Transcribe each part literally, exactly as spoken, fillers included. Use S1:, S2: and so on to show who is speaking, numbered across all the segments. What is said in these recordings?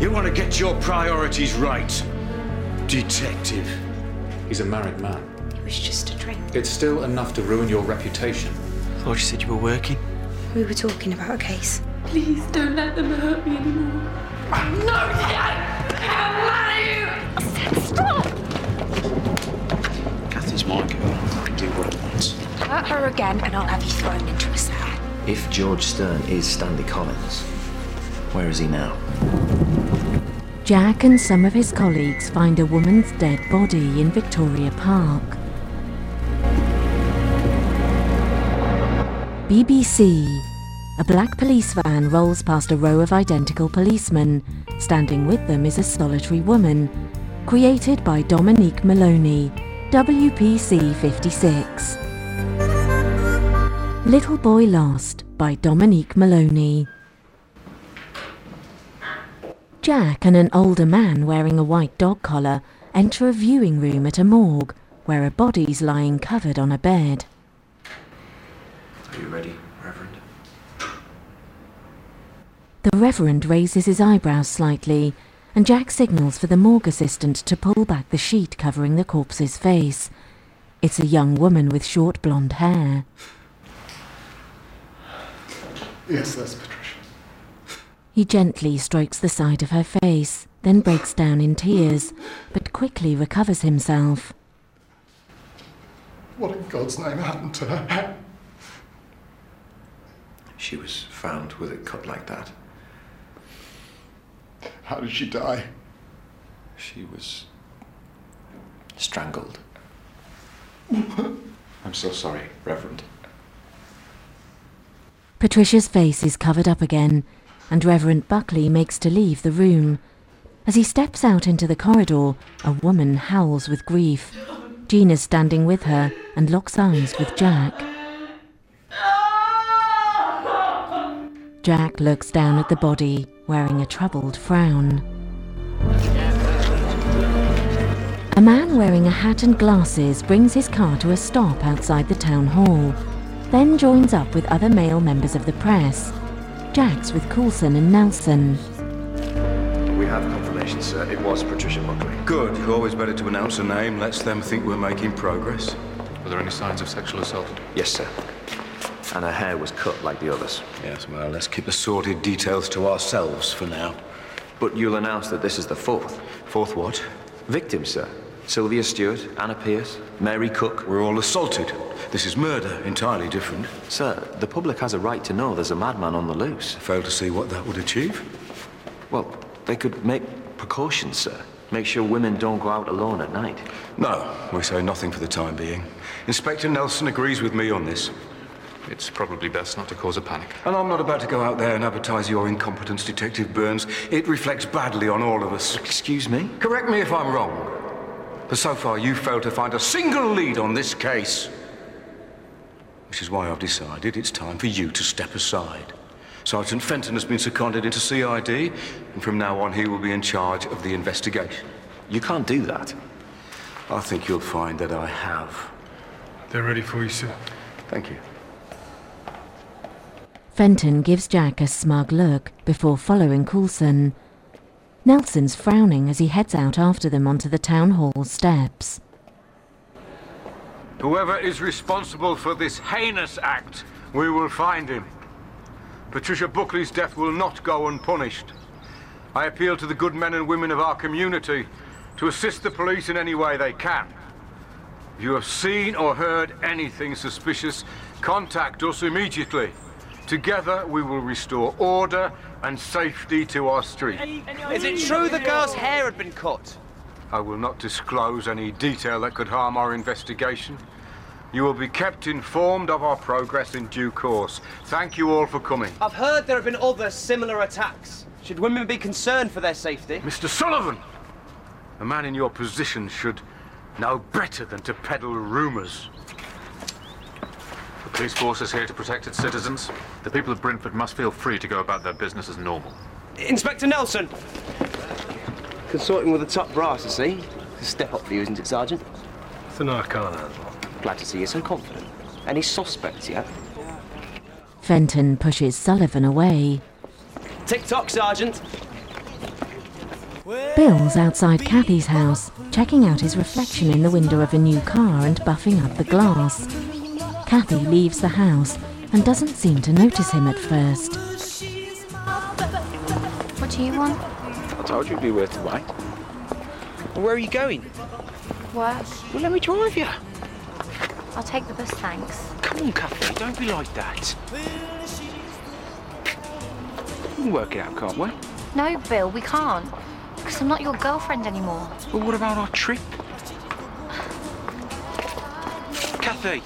S1: You want to get your priorities right, detective.
S2: He's a married man.
S3: It was just a drink.
S2: It's still enough to ruin your reputation.
S4: I thought you said you were working.
S3: We were talking about a case.
S5: Please don't let them hurt me anymore. No, I said stop!
S4: Kathy's my girl. I can do what I want.
S3: Hurt her again and I'll have you thrown into a cell.
S6: If George Stern is Stanley Collins, where is he now?
S7: Jack and some of his colleagues find a woman's dead body in Victoria Park. B B C. A black police van rolls past a row of identical policemen. Standing with them is a solitary woman. Created by Dominique Maloney, W P C fifty-six. Little Boy Lost by Dominique Maloney. Jack and an older man wearing a white dog collar enter a viewing room at a morgue where a body's lying covered on a bed.
S6: Are you ready, Reverend?
S7: The Reverend raises his eyebrows slightly, and Jack signals for the morgue assistant to pull back the sheet covering the corpse's face. It's a young woman with short blonde hair.
S8: Yes, that's Patricia.
S7: He gently strokes the side of her face, then breaks down in tears, but quickly recovers himself.
S8: What in God's name happened to her?
S6: She was found with it cut like that.
S8: How did she die?
S6: She was strangled.
S2: I'm so sorry, Reverend.
S7: Patricia's face is covered up again, and Reverend Buckley makes to leave the room. As he steps out into the corridor, a woman howls with grief. Gina's standing with her and locks eyes with Jack. Jack looks down at the body, wearing a troubled frown. A man wearing a hat and glasses brings his car to a stop outside the town hall, then joins up with other male members of the press. Jack's with Coulson and Nelson.
S6: We have confirmation, sir. It was Patricia Buckley.
S1: Good. Always better to announce a name. Lets them think we're making progress.
S2: Were there any signs of sexual assault?
S6: Yes, sir. And her hair was cut like the others.
S1: Yes, well, let's keep the sordid details to ourselves for now.
S6: But you'll announce that this is the fourth.
S1: Fourth what?
S6: Victim, sir. Sylvia Stewart, Anna Pierce, Mary Cook.
S1: We're all assaulted. This is murder, entirely different.
S6: Sir, the public has a right to know there's a madman on the loose.
S1: Fail to see what that would achieve?
S6: Well, they could make precautions, sir. Make sure women don't go out alone at night.
S1: No, we say nothing for the time being. Inspector Nelson agrees with me on this.
S2: It's probably best not to cause a panic.
S1: And I'm not about to go out there and advertise your incompetence, Detective Burns. It reflects badly on all of us.
S6: Excuse me?
S1: Correct me if I'm wrong. But so far, you've failed to find a single lead on this case. Which is why I've decided it's time for you to step aside. Sergeant Fenton has been seconded into C I D, and from now on, he will be in charge of the investigation.
S6: You can't do that.
S1: I think you'll find that I have.
S8: They're ready for you, sir.
S1: Thank you.
S7: Fenton gives Jack a smug look before following Coulson. Nelson's frowning as he heads out after them onto the town hall steps.
S9: Whoever is responsible for this heinous act, we will find him. Patricia Buckley's death will not go unpunished. I appeal to the good men and women of our community to assist the police in any way they can. If you have seen or heard anything suspicious, contact us immediately. Together we will restore order and safety to our street.
S4: Is it true the girl's hair had been cut?
S9: I will not disclose any detail that could harm our investigation. You will be kept informed of our progress in due course. Thank you all for coming.
S4: I've heard there have been other similar attacks. Should women be concerned for their safety?
S9: Mister Sullivan! A man in your position should know better than to peddle rumours.
S2: The police force is here to protect its citizens. The people of Brentford must feel free to go about their business as normal.
S4: Inspector Nelson! Consorting with the top brass, I see. It's a step up for you, isn't it, Sergeant?
S8: It's an Arcana.
S4: Glad to see you're so confident. Any suspects yet?
S7: Fenton pushes Sullivan away.
S4: Tick-tock, Sergeant.
S7: Bill's outside Kathy's house, checking out his reflection in the window of a new car and buffing up the glass. Kathy leaves the house and doesn't seem to notice him at first.
S3: What do you want?
S4: I told you it'd be worth the wait. Well, where are you going?
S3: Work.
S4: Well, let me drive you.
S3: I'll take the bus, thanks.
S4: Come on, Kathy, don't be like that. We can work it out, can't we?
S3: No, Bill, we can't. Because I'm not your girlfriend anymore.
S4: Well, what about our trip? Kathy!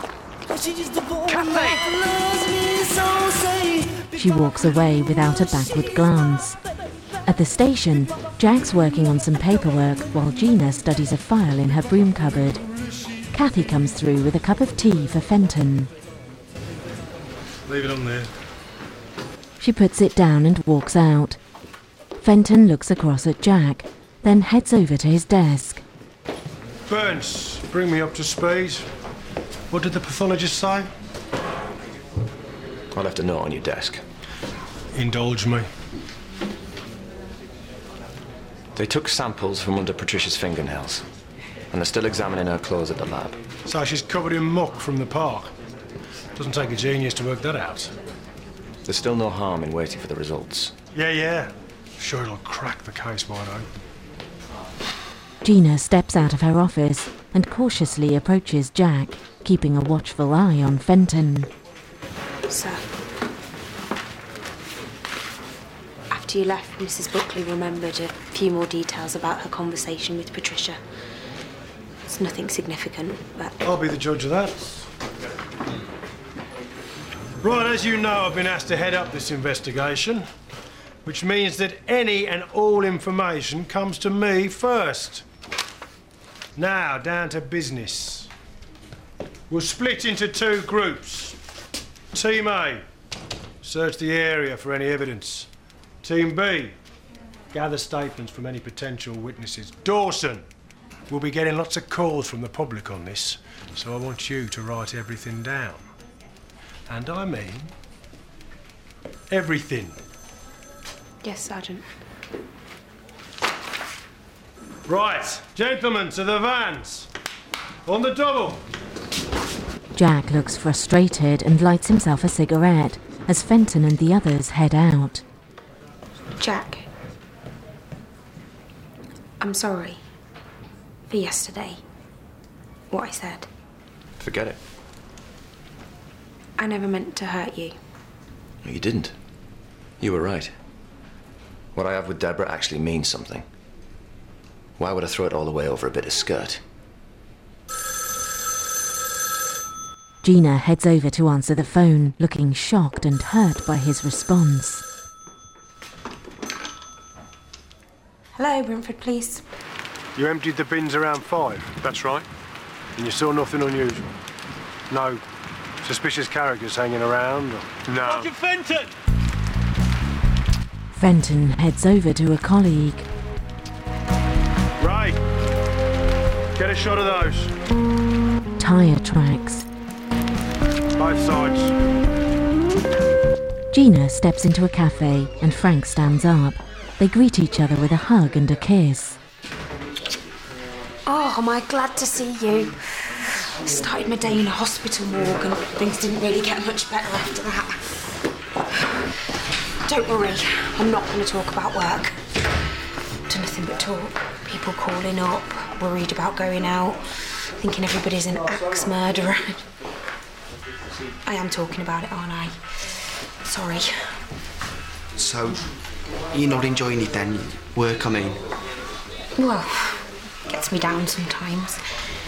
S4: Kathy!
S7: She walks away without a backward glance. At the station, Jack's working on some paperwork while Gina studies a file in her broom cupboard. Kathy comes through with a cup of tea for Fenton.
S8: Leave it on there.
S7: She puts it down and walks out. Fenton looks across at Jack, then heads over to his desk.
S8: Burns, bring me up to speed. What did the pathologist say?
S6: I left a note on your desk.
S8: Indulge me.
S6: They took samples from under Patricia's fingernails, and they're still examining her clothes at the lab.
S8: So she's covered in muck from the park. Doesn't take a genius to work that out.
S6: There's still no harm in waiting for the results.
S8: Yeah, yeah. Sure it'll crack the case wide open.
S7: Gina steps out of her office and cautiously approaches Jack, keeping a watchful eye on Fenton.
S3: Sir. After you left, Missus Buckley remembered a few more details about her conversation with Patricia. It's nothing significant, but...
S8: I'll be the judge of that. Right, as you know, I've been asked to head up this investigation, which means that any and all information comes to me first. Now, down to business. We'll split into two groups. Team A, search the area for any evidence. Team B, gather statements from any potential witnesses. Dawson, we'll be getting lots of calls from the public on this, so I want you to write everything down. And I mean everything.
S3: Yes, Sergeant.
S8: Right, gentlemen, to the vans. On the double.
S7: Jack looks frustrated and lights himself a cigarette as Fenton and the others head out.
S3: Jack. I'm sorry for yesterday. What I said.
S6: Forget it.
S3: I never meant to hurt you.
S6: No, you didn't. You were right. What I have with Deborah actually means something. Why would I throw it all away over a bit of skirt?
S7: Gina heads over to answer the phone, looking shocked and hurt by his response.
S3: Hello, Brentford Police.
S8: You emptied the bins around five? That's right. And you saw nothing unusual? No suspicious characters hanging around? Or... No.
S10: Sergeant Fenton!
S7: Fenton heads over to a colleague.
S8: Ray, get a shot of those.
S7: Tyre tracks.
S8: Both sides.
S7: Gina steps into a cafe and Frank stands up. They greet each other with a hug and a kiss.
S3: Oh, am I glad to see you. Started my day in a hospital morgue and things didn't really get much better after that. Don't worry, I'm not going to talk about work. Do nothing but talk. People calling up, worried about going out, thinking everybody's an axe murderer. I am talking about it, aren't I? Sorry.
S11: So, you're not enjoying it then? Work, I mean?
S3: Well, gets me down sometimes.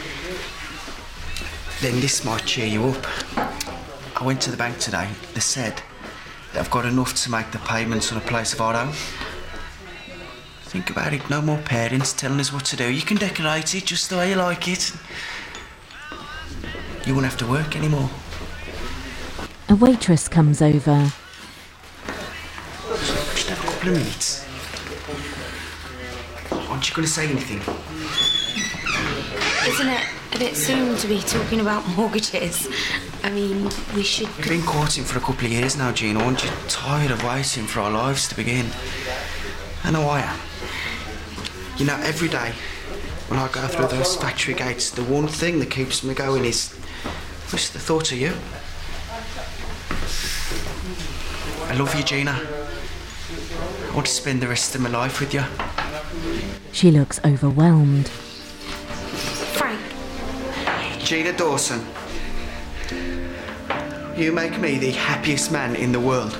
S11: Then this might cheer you up. I went to the bank today. They said that I've got enough to make the payments on a place of our own. Think about it, no more parents telling us what to do. You can decorate it just the way you like it. You won't have to work anymore.
S7: A waitress comes over.
S11: Just have a couple of minutes. Aren't you going to say anything?
S3: Isn't it a bit soon to be talking about mortgages? I mean, we should...
S11: We've been courting for a couple of years now, Gina. Aren't you tired of waiting for our lives to begin? I know I am. You know, every day when I go through those factory gates, the one thing that keeps me going is just the thought of you. I love you, Gina. I want to spend the rest of my life with you.
S7: She looks overwhelmed.
S3: Frank.
S11: Gina Dawson, you make me the happiest man in the world.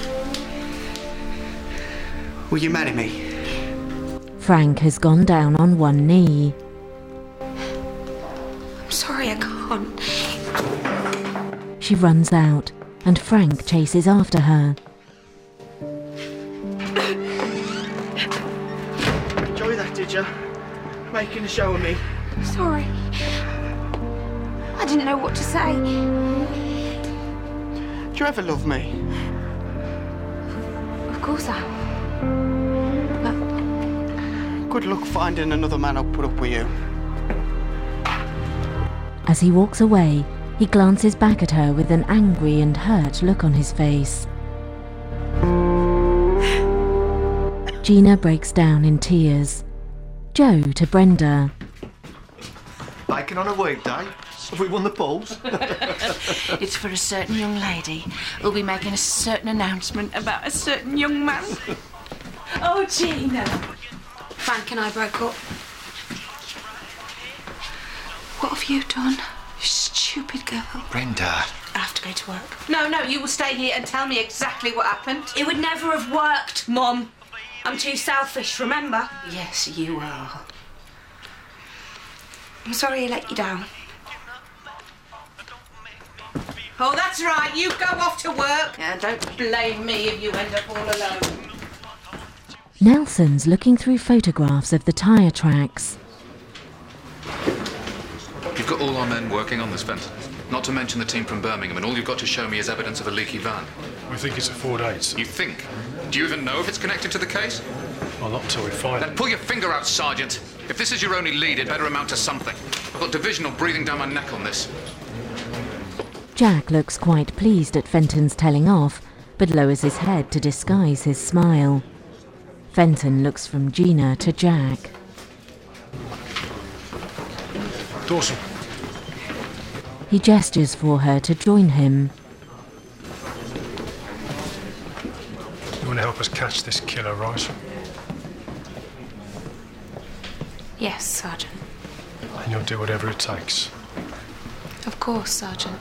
S11: Will you marry me?
S7: Frank has gone down on one knee.
S3: I'm sorry, I can't.
S7: She runs out, and Frank chases after her.
S11: Enjoy that, did you? Making a show of me.
S3: Sorry. I didn't know what to say.
S11: Do you ever love me?
S3: Of course I have.
S11: Good luck finding another man who'll put up with you.
S7: As he walks away, he glances back at her with an angry and hurt look on his face. Gina breaks down in tears. Joe to Brenda.
S10: Bacon on a weekday? Have we won the polls?
S5: It's for a certain young lady who'll be making a certain announcement about a certain young man. Oh, Gina.
S3: Frank and I broke up. What have you done, you stupid girl?
S6: Brenda.
S3: I have to go to work.
S5: No, no, you will stay here and tell me exactly what happened.
S3: It would never have worked, Mum. I'm too selfish, remember?
S5: Yes, you are.
S3: I'm sorry I let you down.
S5: Oh, that's right. You go off to work. And don't blame me if you end up all alone.
S7: Nelson's looking through photographs of the tyre tracks.
S2: You've got all our men working on this, Fenton. Not to mention the team from Birmingham, and all you've got to show me is evidence of a leaky van.
S8: We think it's a Ford eight.
S2: You think? Do you even know if it's connected to the case?
S8: Well, not until we find
S2: Then
S8: it.
S2: pull your finger out, Sergeant. If this is your only lead, it better amount to something. I've got divisional breathing down my neck on this.
S7: Jack looks quite pleased at Fenton's telling off, but lowers his head to disguise his smile. Fenton looks from Gina to Jack.
S8: Dawson.
S7: He gestures for her to join him.
S8: You want to help us catch this killer, right?
S3: Yes, Sergeant.
S8: And you'll do whatever it takes.
S3: Of course, Sergeant.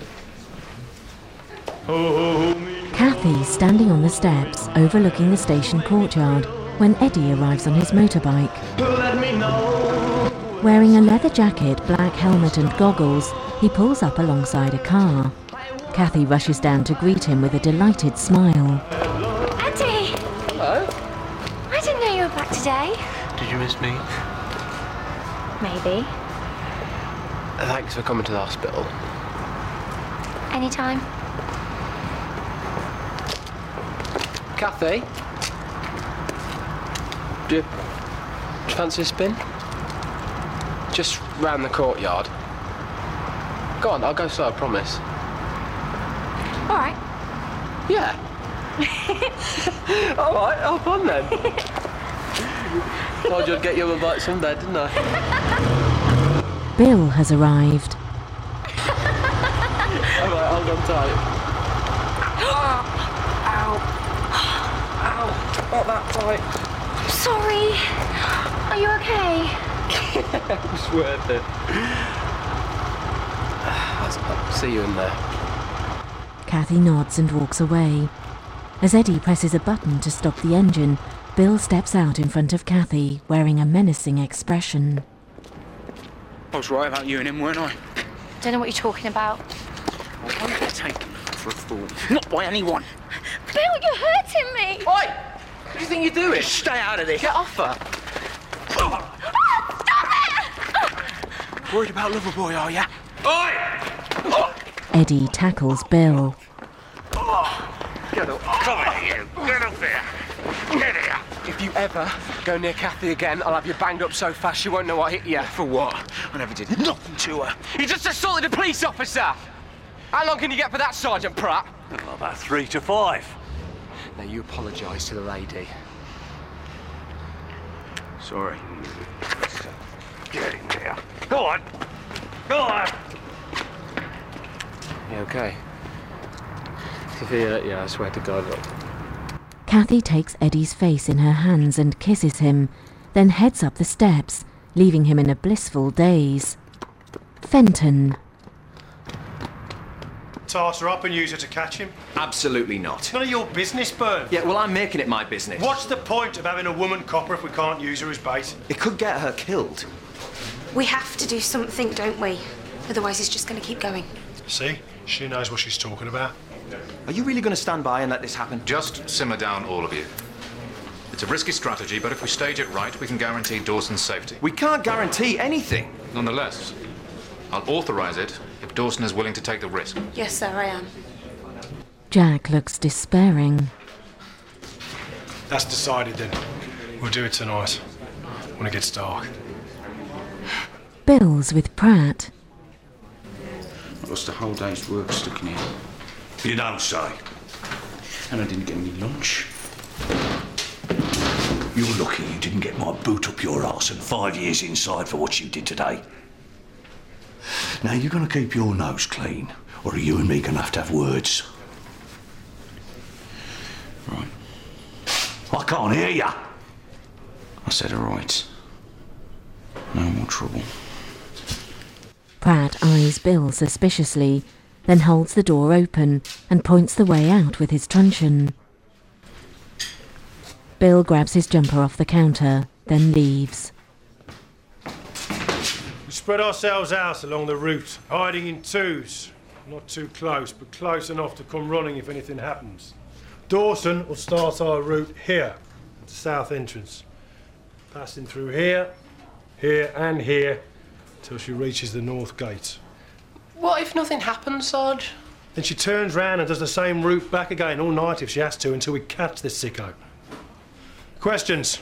S7: Kathy's standing on the steps overlooking the station courtyard when Eddie arrives on his motorbike. Wearing a leather jacket, black helmet and goggles, he pulls up alongside a car. Kathy rushes down to greet him with a delighted smile.
S12: Eddie!
S10: Hello?
S12: I didn't know you were back today.
S10: Did you miss me?
S12: Maybe.
S4: Thanks for coming to the hospital.
S12: Anytime.
S4: Kathy? Do you, do you fancy a spin? Just round the courtyard. Go on, I'll go slow, I promise.
S12: All right.
S4: Yeah. All right, have fun then. Told you I'd get you a bite someday, didn't I?
S7: Bill has arrived.
S4: All right, hold on tight. Ow. Ow. Not that tight.
S12: Sorry. Are you okay?
S4: It was worth it. I'll see you in there.
S7: Kathy nods and walks away. As Eddie presses a button to stop the engine, Bill steps out in front of Kathy, wearing a menacing expression.
S13: I was right about you and him, weren't I?
S12: Don't know what you're talking about.
S13: Don't get taken for a fool. Not by anyone.
S12: Bill, you're hurting me!
S4: Oi! What do you think you're doing?
S13: Stay out of this.
S4: Get off her!
S12: Oh, stop it!
S13: Worried about Loverboy, are ya? Oi!
S7: Eddie tackles Bill.
S13: Get up. Come here, you. Get up here. Get here.
S4: If you ever go near Kathy again, I'll have you banged up so fast you won't know what hit you.
S13: For what? I never did nothing to her.
S4: You just assaulted a police officer! How long can you get for that, Sergeant Pratt?
S13: Well, about three to five.
S4: Now you apologise to the lady.
S1: Sorry.
S13: Get in there. Go on. Go on.
S4: You okay? If he hurt you, I swear to God, look.
S7: Kathy takes Eddie's face in her hands and kisses him, then heads up the steps, leaving him in a blissful daze. Fenton.
S8: Toss her up and use her to catch him?
S6: Absolutely not.
S8: It's none of your business, Bern.
S6: Yeah, well, I'm making it my business.
S8: What's the point of having a woman copper if we can't use her as bait?
S6: It could get her killed.
S3: We have to do something, don't we? Otherwise, it's just going to keep going.
S8: See? She knows what she's talking about.
S6: Are you really going to stand by and let this happen?
S2: Just simmer down, all of you. It's a risky strategy, but if we stage it right, we can guarantee Dawson's safety.
S6: We can't guarantee anything.
S2: Nonetheless, I'll authorise it if Dawson is willing to take the risk.
S3: Yes, sir, I am.
S7: Jack looks despairing.
S8: That's decided then. We'll do it tonight, when it gets dark.
S7: Bill's with Pratt.
S14: I lost a whole day's work stuck in here. You don't say. And I didn't get any lunch. You're lucky you didn't get my boot up your arse and five years inside for what you did today. Now, you're going to keep your nose clean, or are you and me going to have to have words? Right. I can't hear you. I said all right. No more trouble.
S7: Pratt eyes Bill suspiciously, then holds the door open and points the way out with his truncheon. Bill grabs his jumper off the counter, then leaves.
S8: We spread ourselves out along the route, hiding in twos. Not too close, but close enough to come running if anything happens. Dawson will start our route here, at the south entrance. Passing through here, here and here, till she reaches the north gate.
S4: What if nothing happens, Sarge?
S8: Then she turns round and does the same route back again all night if she has to, until we catch this sicko. Questions?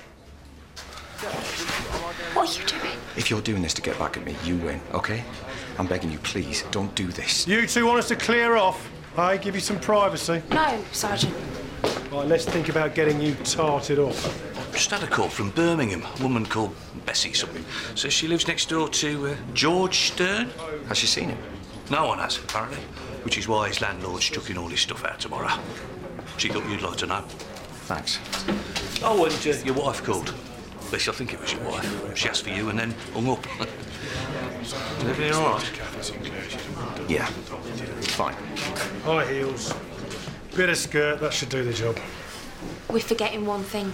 S3: What are you doing?
S6: If you're doing this to get back at me, you win, okay? I'm begging you, please, don't do this.
S8: You two want us to clear off? I give you some privacy.
S3: No, Sergeant.
S8: Right, let's think about getting you tarted off.
S14: Just had a call from Birmingham. A woman called Bessie something. Says she lives next door to uh, George Stern.
S6: Has she seen him?
S14: No one has, apparently. Which is why his landlord's chucking all his stuff out tomorrow. She thought you'd like to know.
S6: Thanks.
S14: Oh, and uh, your wife called. At least I think it was your wife. She asked for you and then hung up. Is everything all right?
S6: Yeah. Fine.
S8: High heels, bit of skirt, that should do the job.
S3: We're forgetting one thing.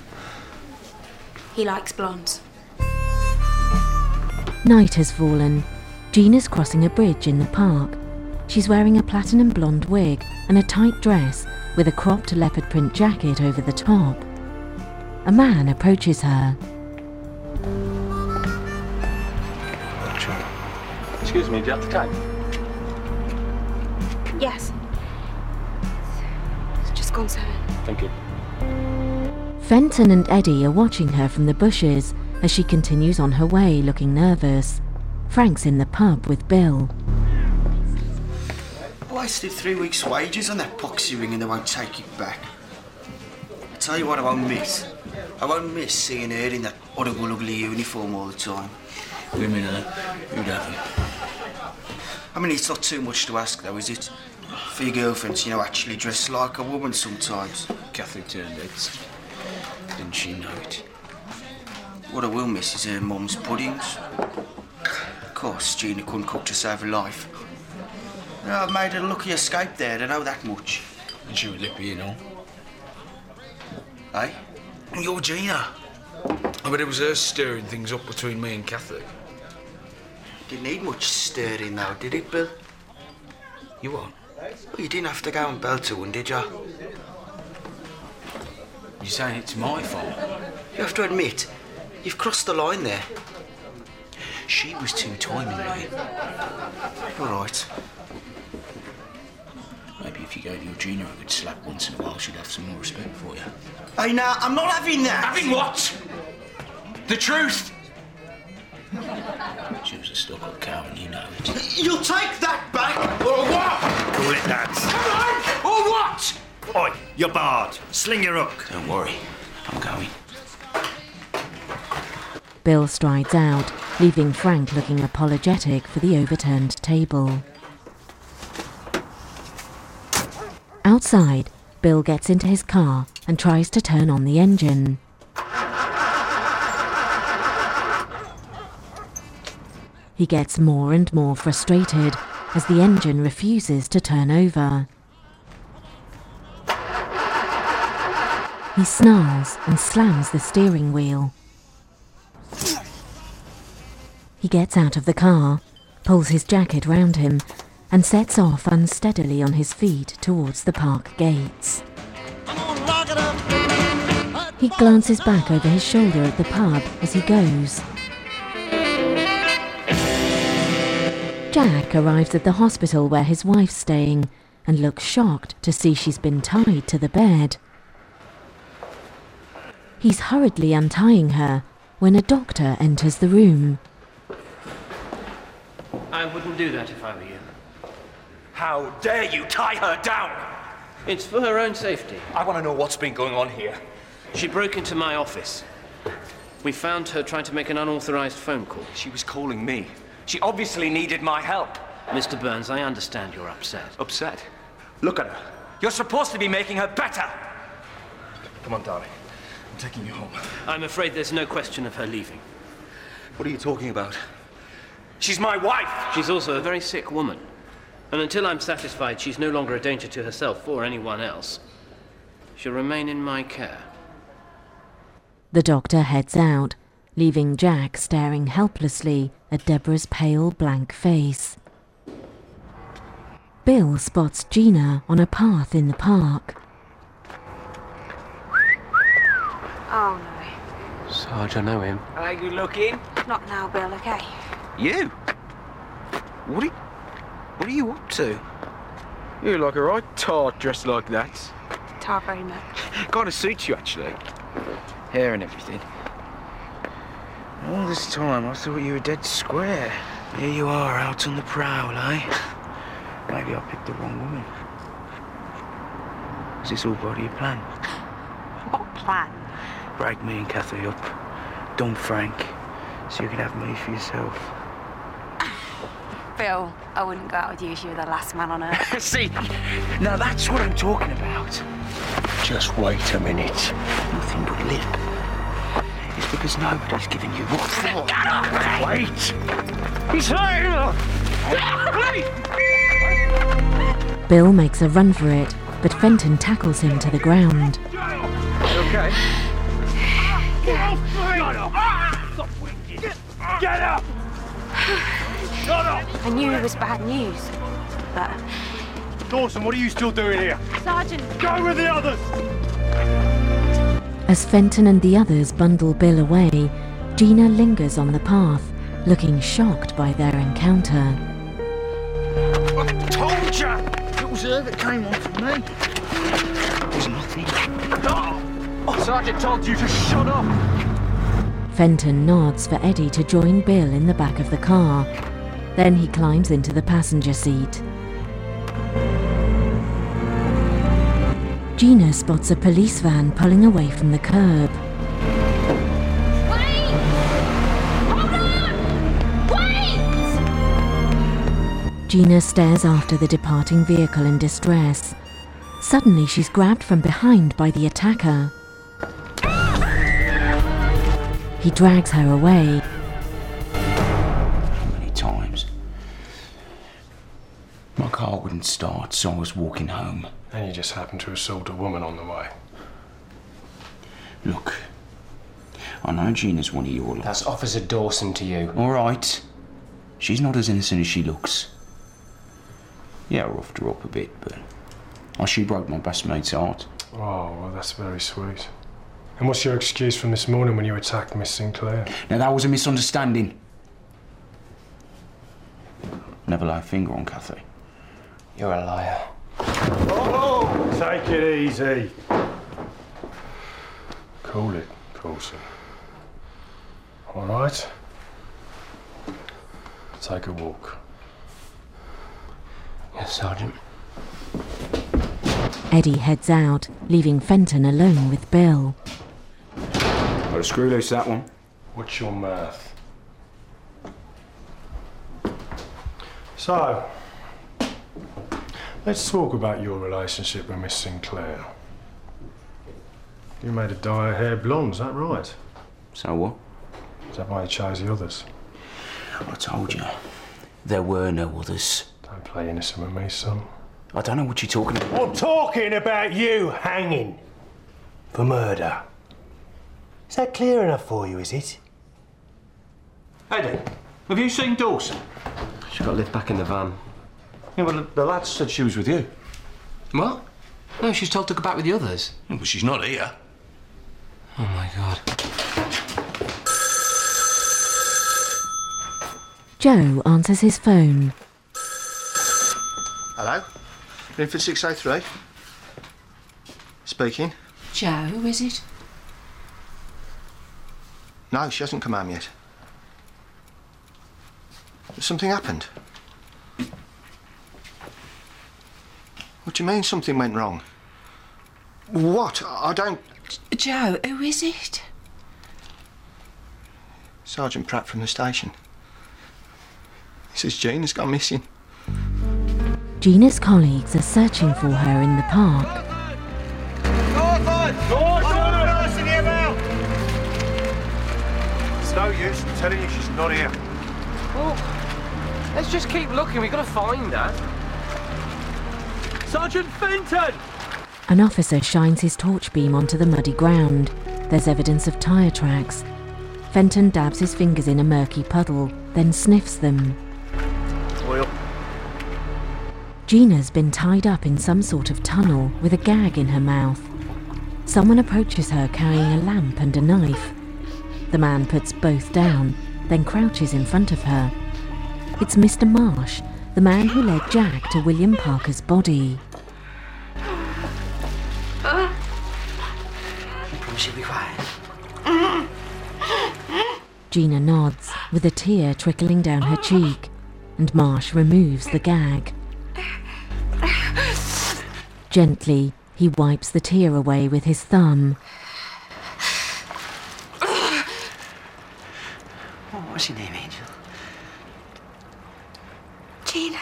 S3: He likes blondes.
S7: Night has fallen. Gina's crossing a bridge in the park. She's wearing a platinum blonde wig and a tight dress with a cropped leopard print jacket over the top. A man approaches her.
S4: Excuse me, do you have the tape?
S3: Yes. It's just gone, sir.
S4: Thank you.
S7: Fenton and Eddie are watching her from the bushes as she continues on her way, looking nervous. Frank's in the pub with Bill.
S11: I wasted three weeks' wages on that poxy ring and they won't take it back. I tell you what I won't miss. I won't miss seeing her in that horrible, ugly uniform all the time.
S14: Women, uh, who'd have them?
S11: I mean, it's not too much to ask, though, is it? For your girlfriends, you know, actually dress like a woman sometimes.
S14: Kathy turned heads. Didn't she know it?
S11: What I will miss is her mum's puddings. Of course, Gina couldn't cook to save her life. You know, I've made a lucky escape there, I know that much.
S14: And she was lippy, you know.
S11: Eh?
S14: You're Gina. I bet it was her stirring things up between me and Kathy.
S11: Didn't need much stirring, though, did it, Bill?
S14: You what?
S11: Well, you didn't have to go and belt to one, did you?
S14: You're saying it's my fault?
S11: You have to admit, you've crossed the line there.
S14: She was too timing me.
S11: All right.
S14: Maybe if you gave your Gina a good slap once in a while, she'd have some more respect for you.
S11: Hey, now, I'm not having that!
S14: Having what? The truth! She was a stuck-up cow and you know it.
S11: You'll take that back!
S14: Or what?
S10: Call it that.
S14: Or what?
S10: Oi, you're barred. Sling your hook.
S14: Don't worry, I'm going.
S7: Bill strides out, leaving Frank looking apologetic for the overturned table. Outside, Bill gets into his car and tries to turn on the engine. He gets more and more frustrated as the engine refuses to turn over. He snarls and slams the steering wheel. He gets out of the car, pulls his jacket round him, and sets off unsteadily on his feet towards the park gates. He glances back over his shoulder at the pub as he goes. Jack arrives at the hospital where his wife's staying and looks shocked to see she's been tied to the bed. He's hurriedly untying her when a doctor enters the room.
S4: I wouldn't do that if I were you.
S15: How dare you tie her down?
S4: It's for her own safety.
S15: I want to know what's been going on here.
S4: She broke into my office. We found her trying to make an unauthorized phone call.
S15: She was calling me. She obviously needed my help.
S4: Mister Burns, I understand you're upset.
S15: Upset? Look at her. You're supposed to be making her better. Come on, darling. I'm taking you home.
S4: I'm afraid there's no question of her leaving.
S15: What are you talking about? She's my wife!
S4: She's also a very sick woman. And until I'm satisfied she's no longer a danger to herself or anyone else, she'll remain in my care.
S7: The doctor heads out, leaving Jack staring helplessly at Deborah's pale, blank face. Bill spots Gina on a path in the park.
S3: Oh, no.
S4: Sarge, I know him.
S15: Are you looking?
S3: Not now, Bill, okay?
S11: You? What are you, what are you up to? You look like a right tart dressed like that.
S3: Tar very much.
S11: Kinda suits you, actually. Hair and everything. All this time, I thought you were dead square. Here you are, out on the prowl, eh? Maybe I picked the wrong woman. Is this all part of your plan?
S3: What plan?
S11: Break me and Kathy up. Dump Frank, so you can have me for yourself.
S3: Bill, I wouldn't go out with you if you were the last man on earth.
S11: See, now that's what I'm talking about.
S14: Just wait a minute.
S11: Nothing but lip. It's because nobody's giving you what for.
S14: Get up! Wait!
S11: He's here!
S7: Bill makes a run for it, but Fenton tackles him to the ground.
S11: Okay.
S14: Get off! Get up! Get up! Shut up!
S3: I knew it was bad news, but...
S8: Dawson, what are you still doing here?
S3: Sergeant!
S8: Go with the others!
S7: As Fenton and the others bundle Bill away, Gina lingers on the path, looking shocked by their encounter.
S11: I told you! It was her that came on for me. It was nothing. Oh, Sergeant told you to shut up!
S7: Fenton nods for Eddie to join Bill in the back of the car. Then he climbs into the passenger seat. Gina spots a police van pulling away from the curb.
S12: Wait! Hold on! Wait!
S7: Gina stares after the departing vehicle in distress. Suddenly she's grabbed from behind by the attacker. He drags her away.
S11: How many times? My car wouldn't start, so I was walking home.
S8: And you just happened to assault a woman on the way.
S11: Look, I know Gina's one of your lot.
S4: That's Officer Dawson to you.
S11: All right. She's not as innocent as she looks. Yeah, I roughed her up a bit, but oh, she broke my best mate's heart.
S8: Oh, well, that's very sweet. And what's your excuse from this morning when you attacked Miss Sinclair?
S11: Now, that was a misunderstanding. Never lay a finger on Kathy.
S4: You're a liar.
S8: Oh, take it easy. Cool it, Coulson. All right? Take a walk.
S4: Yes, Sergeant.
S7: Eddie heads out, leaving Fenton alone with Bill.
S11: Got a screw loose, that one.
S8: What's your mirth? So, let's talk about your relationship with Miss Sinclair. You made her dye her hair blonde, is that right?
S11: So what?
S8: Is that why you chose the others?
S11: I told you, there were no others.
S8: Don't play innocent with me, son.
S11: I don't know what you're talking about.
S8: I'm talking about you hanging for murder. Is that clear enough for you, is it?
S14: Eddie, have you seen Dawson?
S4: She got left back in the van.
S14: Yeah, well, the, the lad said she was with you.
S4: What? No, she's told to go back with the others.
S14: Yeah, but she's not here.
S4: Oh, my God.
S7: Joe answers his phone.
S10: Hello? Linford six oh three. Speaking.
S5: Joe, who is it?
S10: No, she hasn't come home yet. Something happened. What do you mean something went wrong? What? I don't...
S5: Joe, who is it?
S10: Sergeant Pratt from the station. He says Gina's gone missing.
S7: Gina's colleagues are searching for her in the park.
S8: It's no use. I'm telling you, she's not here.
S4: Well, let's just keep looking. We've got to find her.
S13: Sergeant Fenton!
S7: An officer shines his torch beam onto the muddy ground. There's evidence of tyre tracks. Fenton dabs his fingers in a murky puddle, then sniffs them.
S8: Oil.
S7: Gina's been tied up in some sort of tunnel with a gag in her mouth. Someone approaches her carrying a lamp and a knife. The man puts both down, then crouches in front of her. It's Mister Marsh, the man who led Jack to William Parker's body.
S11: I promise you'll be quiet.
S7: Gina nods, with a tear trickling down her cheek, and Marsh removes the gag. Gently, he wipes the tear away with his thumb.
S11: What's your name, Angel?
S3: Gina.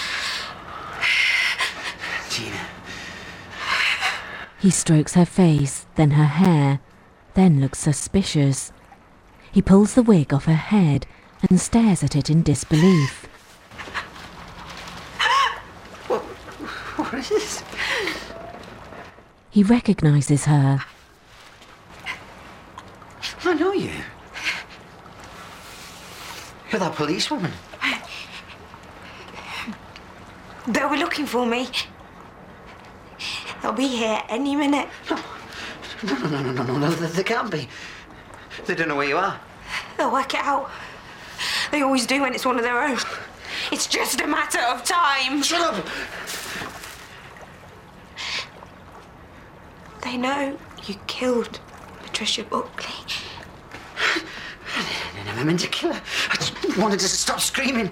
S11: Gina.
S7: He strokes her face, then her hair, then looks suspicious. He pulls the wig off her head and stares at it in disbelief.
S11: What, what is this?
S7: He recognises her.
S11: I know you. You're that policewoman.
S3: They were looking for me. They'll be here any minute.
S11: No, no, no, no, no, no, no, they, they can't be. They don't know where you are.
S3: They'll work it out. They always do when it's one of their own. It's just a matter of time.
S11: Shut up!
S3: They know you killed Patricia Buckley.
S11: I never meant to kill her. I just wanted her to stop screaming.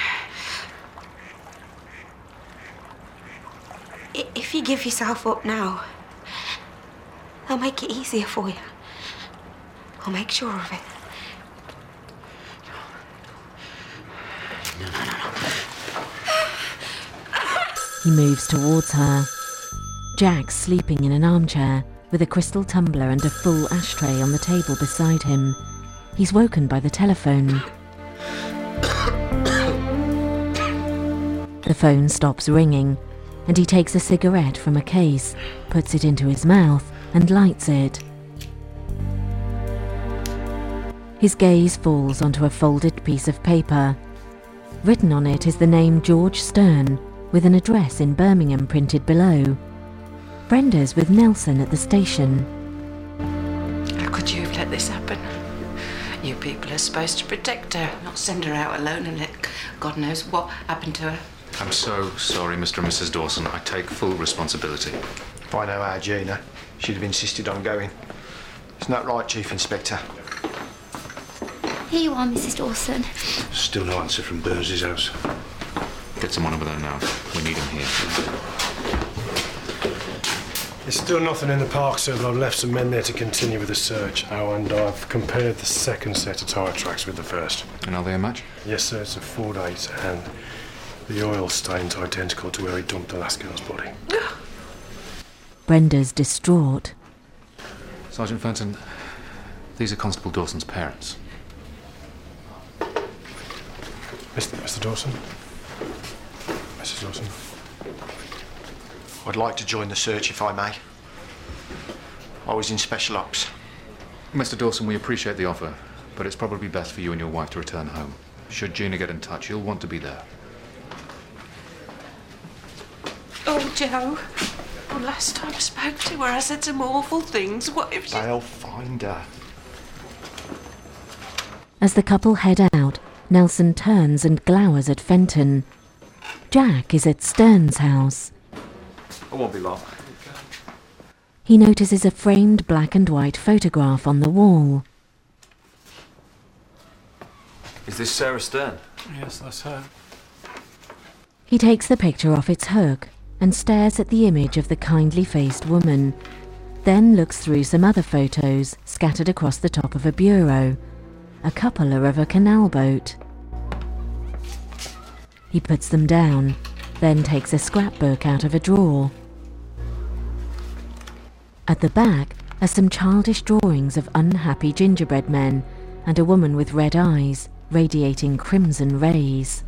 S3: I- If you give yourself up now, they'll make it easier for you. I'll make sure of it.
S11: No, no, no, no.
S7: He moves towards her. Jack's sleeping in an armchair, with a crystal tumbler and a full ashtray on the table beside him. He's woken by the telephone. The phone stops ringing, and he takes a cigarette from a case, puts it into his mouth, and lights it. His gaze falls onto a folded piece of paper. Written on it is the name George Stern, with an address in Birmingham printed below. Brenda's with Nelson at the station.
S5: How could you have let this happen? You people are supposed to protect her, not send her out alone and let God knows what happened to her.
S2: I'm so sorry, Mister and Missus Dawson. I take full responsibility.
S10: If I know our Gina, she'd have insisted on going. Isn't that right, Chief Inspector?
S16: Here you are, Missus Dawson.
S14: Still no answer from Burns' house.
S2: Get someone over there now. We need him here.
S8: There's still nothing in the park, sir, but I've left some men there to continue with the search. Oh, and I've compared the second set of tyre tracks with the first.
S2: And are they a match?
S8: Yes, sir, it's a Ford eight, and the oil stain's identical to where he dumped the last girl's body.
S7: Brenda's distraught.
S2: Sergeant Fenton, these are Constable Dawson's parents.
S8: Mister Mister Dawson? Missus Dawson?
S10: I'd like to join the search if I may. I was in special ops.
S2: Mister Dawson, we appreciate the offer, but it's probably best for you and your wife to return home. Should Gina get in touch, you'll want to be there.
S5: Oh, Joe. Well, last time I spoke to her, I said some awful things. What if she...
S10: They'll find her.
S7: As the couple head out, Nelson turns and glowers at Fenton. Jack is at Stern's house.
S6: I won't be long.
S7: He notices a framed black and white photograph on the wall.
S6: Is this Sarah Stern?
S8: Yes, that's her.
S7: He takes the picture off its hook and stares at the image of the kindly-faced woman, then looks through some other photos scattered across the top of a bureau. A couple are of a canal boat. He puts them down, then takes a scrapbook out of a drawer. At the back are some childish drawings of unhappy gingerbread men and a woman with red eyes, radiating crimson rays.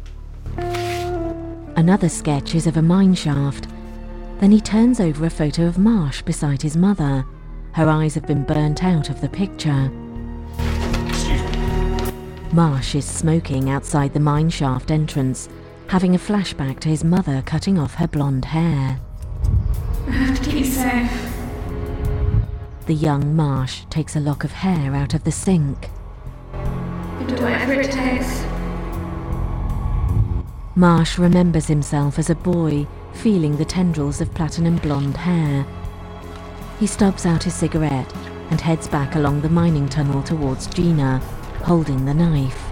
S7: Another sketch is of a mine shaft. Then he turns over a photo of Marsh beside his mother. Her eyes have been burnt out of the picture. Marsh is smoking outside the mine shaft entrance, having a flashback to his mother cutting off her blonde hair.
S12: I have to keep safe.
S7: The young Marsh takes a lock of hair out of the sink.
S12: I'll do whatever it takes.
S7: Marsh remembers himself as a boy, feeling the tendrils of platinum blonde hair. He stubs out his cigarette and heads back along the mining tunnel towards Gina, holding the knife.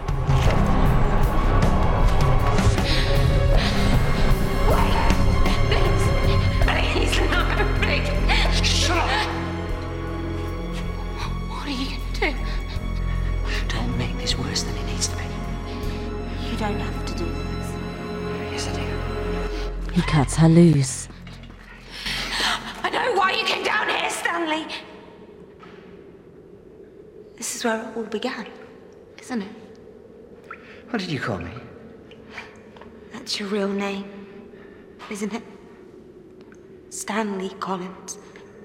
S5: Please, no, please. Shut up! What are you going to do?
S11: Don't make this worse than it needs to be.
S5: You don't have to do this.
S11: Yes, I do.
S7: He cuts her loose.
S5: I know why you came down here, Stanley. This is where it all began, isn't it?
S11: What did you call me?
S5: That's your real name, isn't it? Stanley Collins.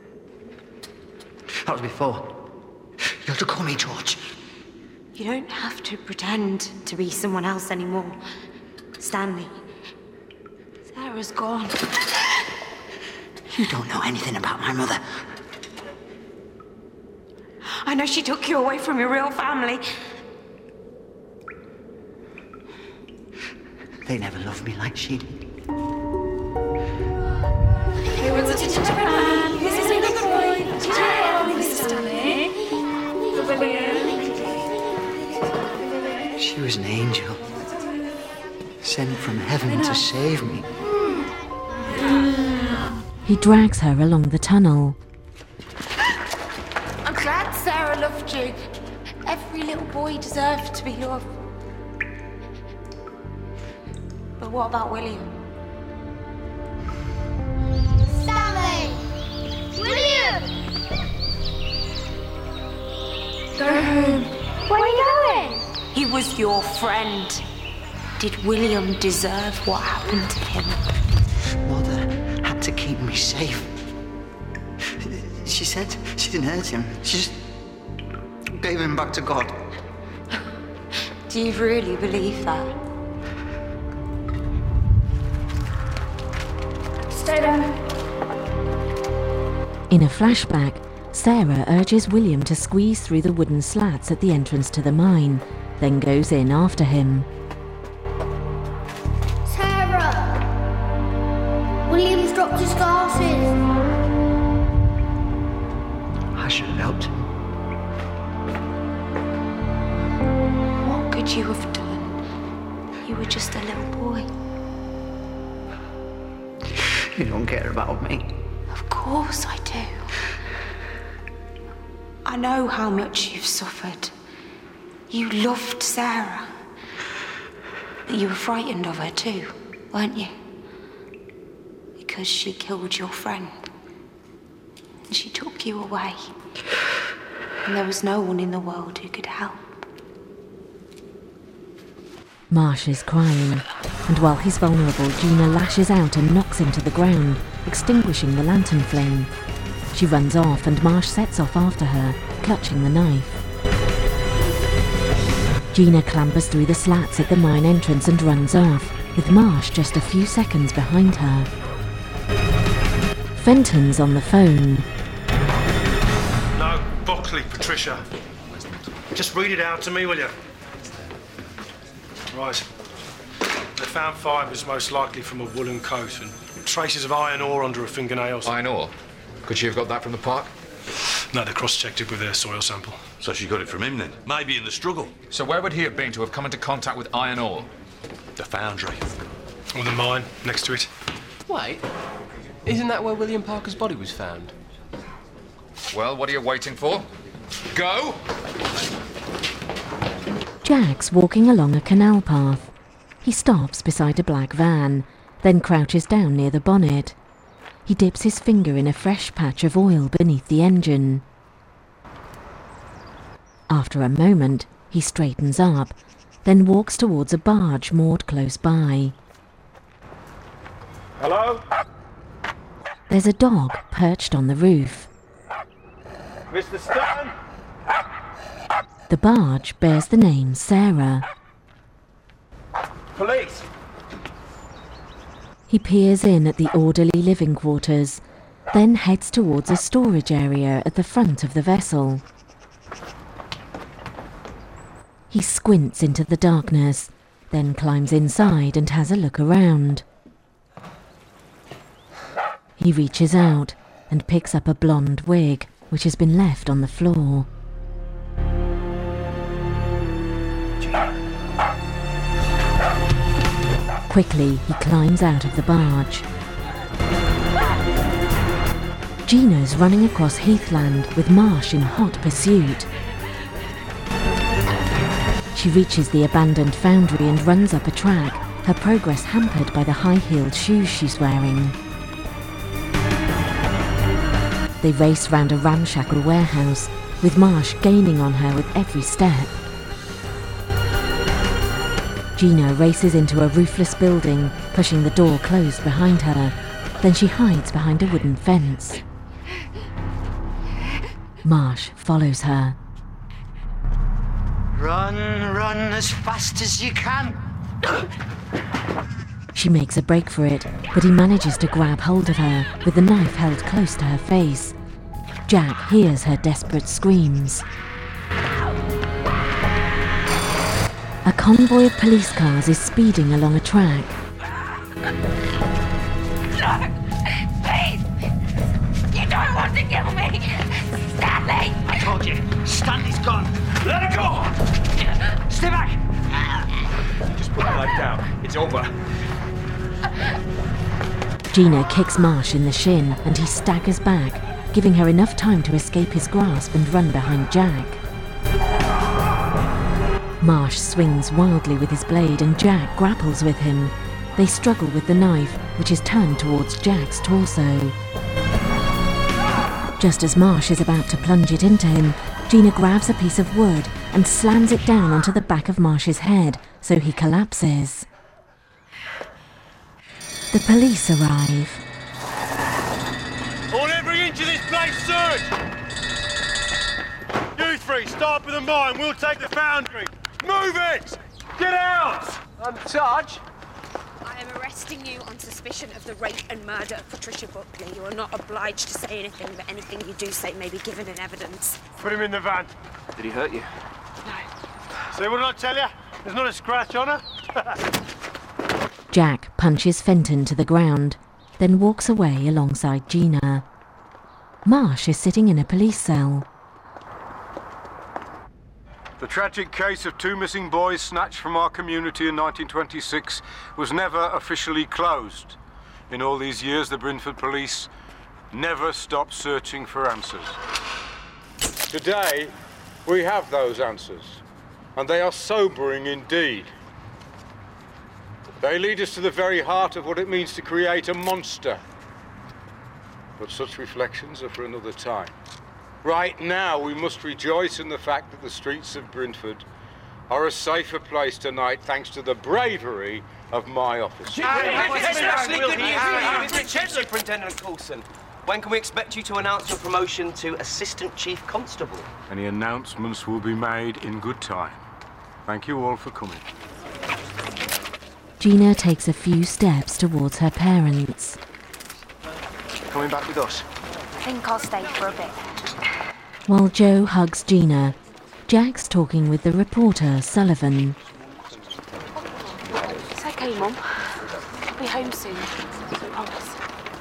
S11: That was before. You have to call me George.
S5: You don't have to pretend to be someone else anymore, Stanley. Sarah's gone.
S11: You don't know anything about my mother.
S5: I know she took you away from your real family.
S11: They never loved me like she did.
S12: Hey, what's a gingerbread man? This is a good boy. Gingerbread, Mister Stanley.
S11: She was an angel. Sent from heaven to save me.
S7: He drags her along the tunnel.
S5: I'm glad Sarah loved you. Every little boy deserved to be loved. But what about William?
S12: Stanley! William! Go home. Where are you going?
S5: He was your friend. Did William deserve what happened to him?
S11: Mother had to keep me safe. She said she didn't hurt him. She just gave him back to God.
S5: Do you really believe that?
S12: Stay there.
S7: In a flashback, Sarah urges William to squeeze through the wooden slats at the entrance to the mine, then goes in after him.
S12: Sarah! William's dropped his glasses.
S11: I should have helped him.
S5: What could you have done? You were just a little boy.
S11: You don't care about me.
S5: Of course.
S3: course I do. I know how much you've suffered. You loved Sarah. But you were frightened of her too, weren't you? Because she killed your friend. And she took you away. And there was no one in the world who could help.
S7: Marsh is crying, and while he's vulnerable, Gina lashes out and knocks him to the ground, extinguishing the lantern flame. She runs off, and Marsh sets off after her, clutching the knife. Gina clambers through the slats at the mine entrance and runs off, with Marsh just a few seconds behind her. Fenton's on the phone.
S8: No, Buckley, Patricia. Just read it out to me, will you? Right. They found fibres most likely from a woolen coat and traces of iron ore under her fingernails.
S2: Iron ore? Could she have got that from the park?
S8: No, they cross-checked it with their soil sample.
S14: So she got it from him then? Maybe in the struggle.
S2: So where would he have been to have come into contact with iron ore?
S14: The foundry.
S8: Or the mine next to it.
S4: Wait, isn't that where William Parker's body was found?
S2: Well, what are you waiting for? Go!
S7: Jack's walking along a canal path. He stops beside a black van, then crouches down near the bonnet. He dips his finger in a fresh patch of oil beneath the engine. After a moment, he straightens up, then walks towards a barge moored close by.
S8: Hello?
S7: There's a dog perched on the roof.
S8: Mister Stern?
S7: The barge bears the name Sarah.
S15: Police!
S7: He peers in at the orderly living quarters, then heads towards a storage area at the front of the vessel. He squints into the darkness, then climbs inside and has a look around. He reaches out and picks up a blonde wig, which has been left on the floor. Quickly, he climbs out of the barge. Gina's running across heathland with Marsh in hot pursuit. She reaches the abandoned foundry and runs up a track, her progress hampered by the high-heeled shoes she's wearing. They race round a ramshackle warehouse, with Marsh gaining on her with every step. Gina races into a roofless building, pushing the door closed behind her. Then she hides behind a wooden fence. Marsh follows her.
S17: Run, run as fast as you can.
S7: She makes a break for it, but he manages to grab hold of her, with the knife held close to her face. Jack hears her desperate screams. A convoy of police cars is speeding along a track.
S17: Please! You don't want to kill me! Stanley! I told you, Stanley's gone. Let her go! Stay back!
S15: Just put the knife down. It's over.
S7: Gina kicks Marsh in the shin and he staggers back, giving her enough time to escape his grasp and run behind Jack. Marsh swings wildly with his blade and Jack grapples with him. They struggle with the knife, which is turned towards Jack's torso. Just as Marsh is about to plunge it into him, Gina grabs a piece of wood and slams it down onto the back of Marsh's head so he collapses. The police arrive.
S8: On every inch of this place, search! You three, start with the mine, we'll take the foundry. Move it! Get out!
S4: I'm Sarge.
S18: I am arresting you on suspicion of the rape and murder of Patricia Buckley. You are not obliged to say anything, but anything you do say may be given in evidence.
S8: Put him in the van.
S15: Did he hurt you?
S18: No.
S8: See what I tell you? There's not a scratch on her.
S7: Jack punches Fenton to the ground, then walks away alongside Gina. Marsh is sitting in a police cell.
S9: The tragic case of two missing boys snatched from our community in nineteen twenty-six was never officially closed. In all these years, the Brynford Police Never stop searching for answers. Today, we have those answers, and they are sobering indeed. They lead us to the very heart of what it means to create a monster. But such reflections are for another time. Right now, we must rejoice in the fact that the streets of Brentford are a safer place tonight thanks to the bravery of my officer.
S19: Especially good news for you, Superintendent Coulson. When can we expect you to announce your promotion to Assistant Chief Constable?
S9: Any announcements will be made in good time. Thank you all for coming.
S7: Gina takes a few steps towards her parents.
S10: Coming back with us?
S18: I think I'll stay for a bit.
S7: While Joe hugs Gina, Jack's talking with the reporter, Sullivan.
S18: It's okay, Mum. I'll be home soon. I promise.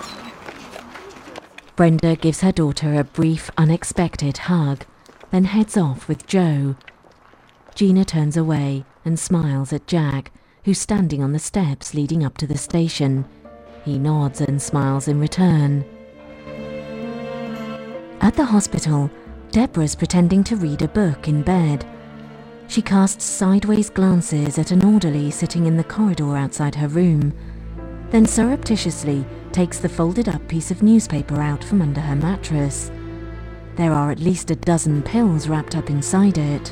S7: Brenda gives her daughter a brief, unexpected hug, then heads off with Joe. Gina turns away and smiles at Jack, who's standing on the steps leading up to the station. He nods and smiles in return. At the hospital, Deborah's pretending to read a book in bed. She casts sideways glances at an orderly sitting in the corridor outside her room, then surreptitiously takes the folded-up piece of newspaper out from under her mattress. There are at least a dozen pills wrapped up inside it.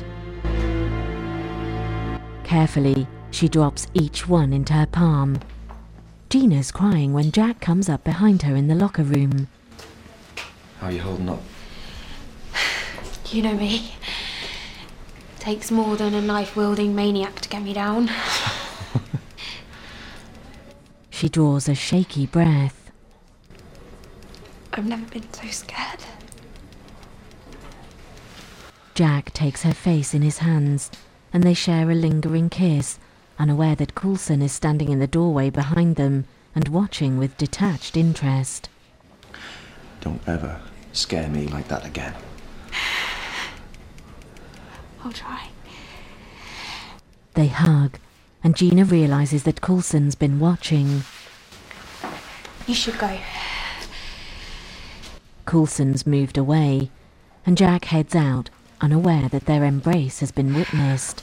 S7: Carefully, she drops each one into her palm. Gina's crying when Jack comes up behind her in the locker room.
S6: How are you holding up?
S3: You know me. Takes more than a knife-wielding maniac to get me down.
S7: She draws a shaky breath.
S3: I've never been so scared.
S7: Jack takes her face in his hands, and they share a lingering kiss, unaware that Coulson is standing in the doorway behind them and watching with detached interest.
S6: Don't ever scare me like that again.
S3: I'll try.
S7: They hug, and Gina realises that Coulson's been watching.
S3: You should go.
S7: Coulson's moved away, and Jack heads out, unaware that their embrace has been witnessed.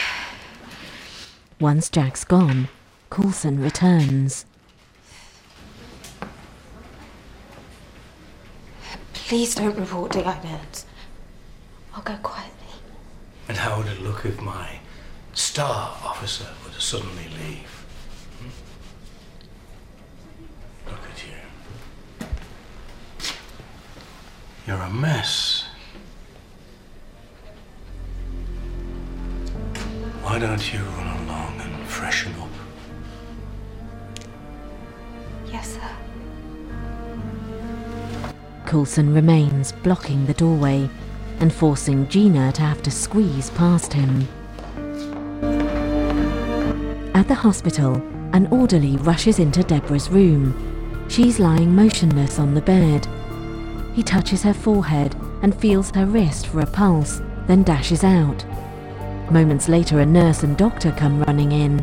S7: Once Jack's gone, Coulson returns.
S3: Please don't report D I birds. I'll go quietly.
S1: And how would it look if my star officer were to suddenly leave? Hmm? Look at you. You're a mess. Why don't you run along and freshen up?
S3: Yes, sir.
S7: Coulson remains, blocking the doorway and forcing Gina to have to squeeze past him. At the hospital, an orderly rushes into Deborah's room. She's lying motionless on the bed. He touches her forehead and feels her wrist for a pulse, then dashes out. Moments later, a nurse and doctor come running in.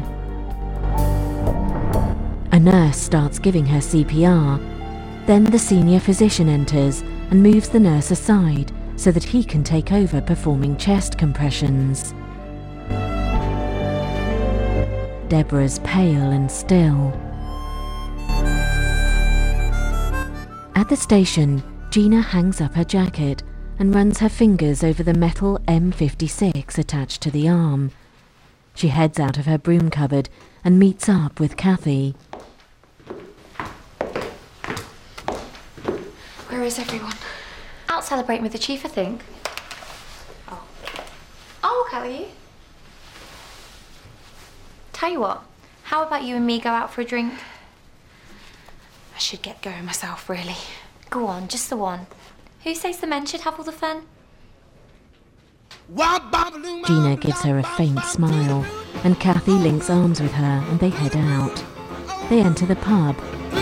S7: A nurse starts giving her C P R. Then the senior physician enters and moves the nurse aside so that he can take over performing chest compressions. Deborah's pale and still. At the station, Gina hangs up her jacket and runs her fingers over the metal M fifty-six attached to the arm. She heads out of her broom cupboard and meets up with Kathy.
S3: Where is everyone?
S16: Out celebrating with the chief, I think.
S3: Oh.
S16: Oh, Kelly. Tell you what, how about you and me go out for a drink?
S3: I should get going myself, really.
S16: Go on, just the one. Who says the men should have all the fun?
S7: Gina gives her a faint smile, and Kathy links arms with her and they head out. They enter the pub.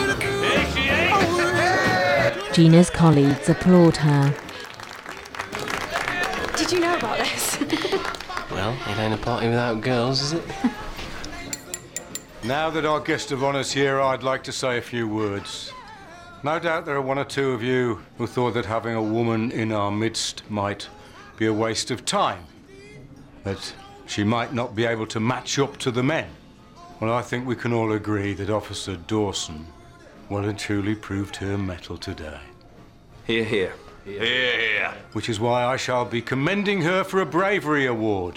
S7: Gina's colleagues applaud her.
S3: Did you know about this?
S4: Well, it ain't a party without girls, is it?
S9: Now that our guest of honour's here, I'd like to say a few words.
S1: No doubt there are one or two of you who thought that having a woman in our midst might be a waste of time, that she might not be able to match up to the men. Well, I think we can all agree that Officer Dawson well and truly proved her mettle today.
S6: Hear, hear.
S14: Hear, hear.
S1: Which is why I shall be commending her for a bravery award.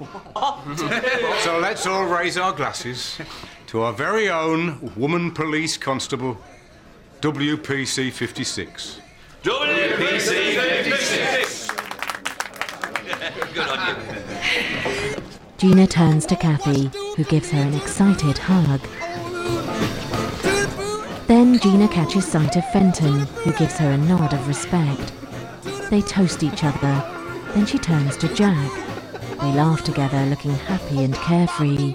S1: So let's all raise our glasses to our very own woman police constable, W P C fifty-six.
S14: W P C fifty-six! Good on you.
S7: Gina turns to Kathy, who gives her an excited hug. Then Gina catches sight of Fenton, who gives her a nod of respect. They toast each other, then she turns to Jack. They laugh together, looking happy and carefree.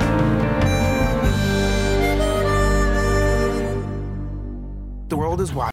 S20: The world is wide.